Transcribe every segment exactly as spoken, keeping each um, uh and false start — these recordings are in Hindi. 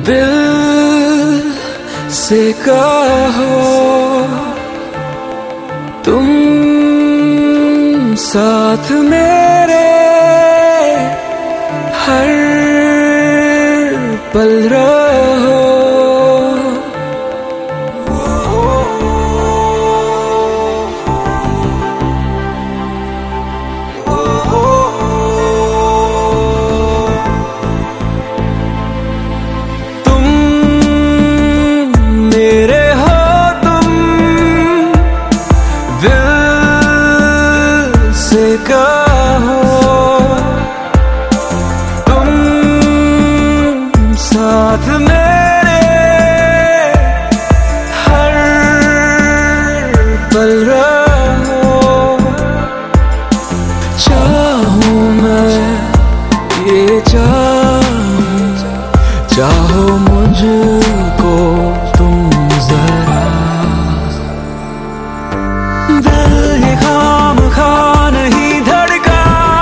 दिल से कहो तुम साथ मेरे हर पल रहो। कहो तुम साथ मेरे हर पल रहो। चाहूं मैं ये चाहूं, चाहो मुझको तुम जरा। दिल ये खाम खा नहीं धड़का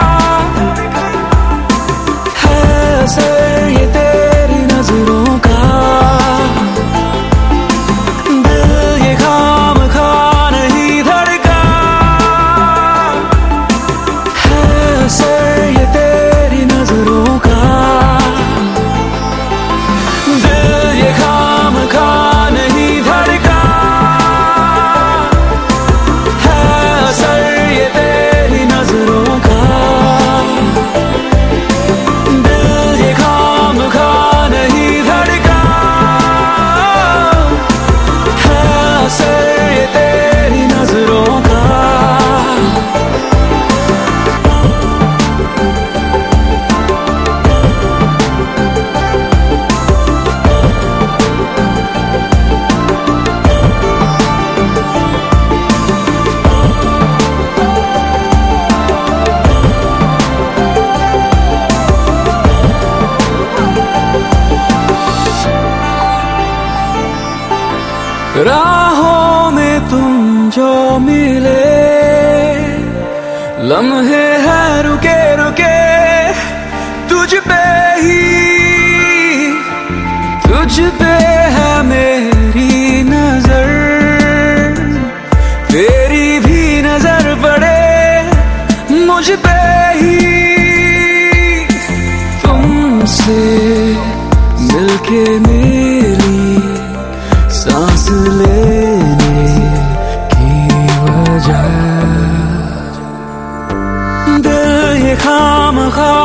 है असर ये तेरी नजरों का। दिल ये खाम खा नहीं धड़का है असर ये तेरी नजरों का। दिल ये खाम खा नहीं धड़का है असर ये तेरी नजरों का। दिल ये खाम खा नहीं धड़का है असर ये तेरी नजरों का। राहों में तुम जो मिले लम्हे हैं रुके रुके तुझ पे ही, तुझ पे है मेरी नजर। तेरी भी नजर पड़े मुझ पे ही, तुमसे मिलके मेरी सांस लेने की वजह। दिल ये खाम खा